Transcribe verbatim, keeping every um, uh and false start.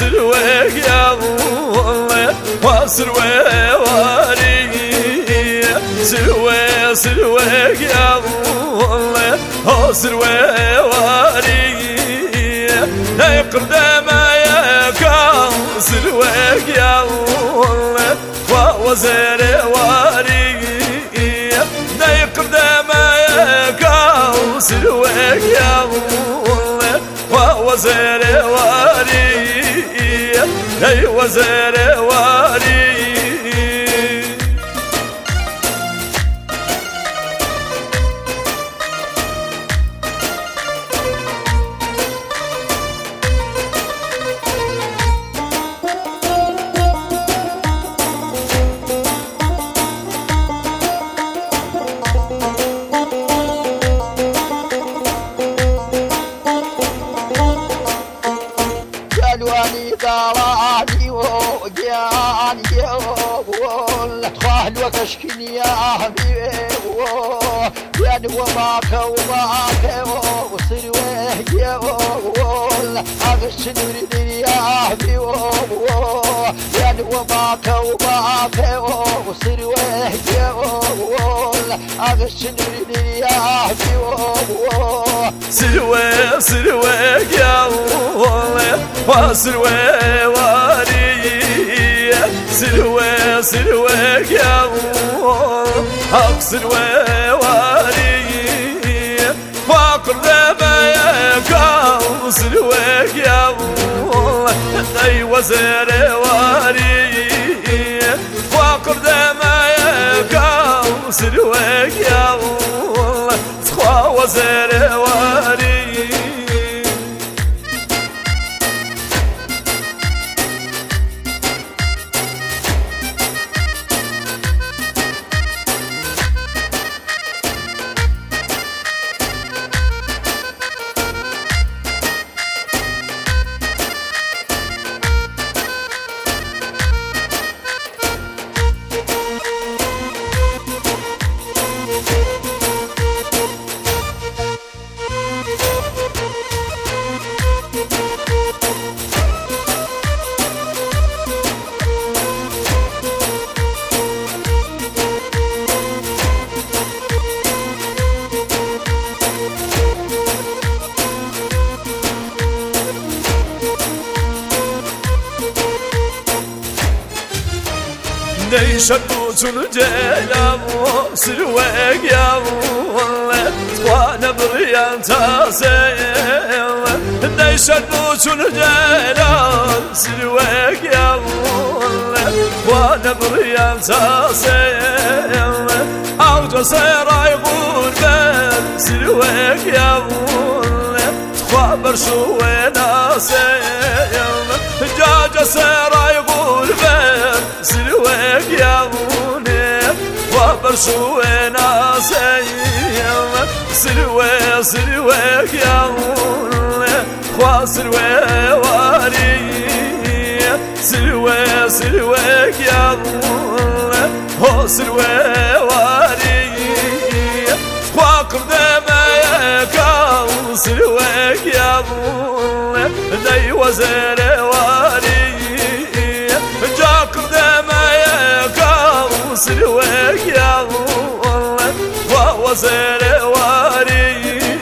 سلوك يا والله وسلوى واري سلوى سلوك يا والله وسلوى واري لا يقدم يا كان سلوك يا والله ووزير واري لا يقدم يا كان سلوك يا والله ووزير واري اي وزير واري جلواني داراني وجاني يقول تخاهل وكشكني يا حبيبي يعني وماك وماك وصير ويه يقول عغش نريد يا حبيبي يعني وماك وماك وصير ويه يقول عغش نريد يا حبيبي سلوى سلوى يا والله وسلوى واري سلوى سلوى يا والله سلوى واري فاقر ذا يا كاو سلوى يا والله اي وزير واري فاقر ذا يا كاو سلوى يا والله سخوا وزير واري نيشدوت الجيل سلوك يا والله وانا بريان تاسيل نيشدوت الجيل سلوك يا والله وانا بريان تاسيل او جسير يقول بل سلوك يا والله تخابر شو ناسيل جا جسير يقول بل سلوك يا غوني وبرشوي ناسيم سلوى سلوك يا غوني خوا سلوى واري سلوى سلوك يا غوني هو سلوى واري خوا قردم يا كاو سلوك يا غوني دي وزير واري جا قردم يا كاو سلوك يا والله ووزير واري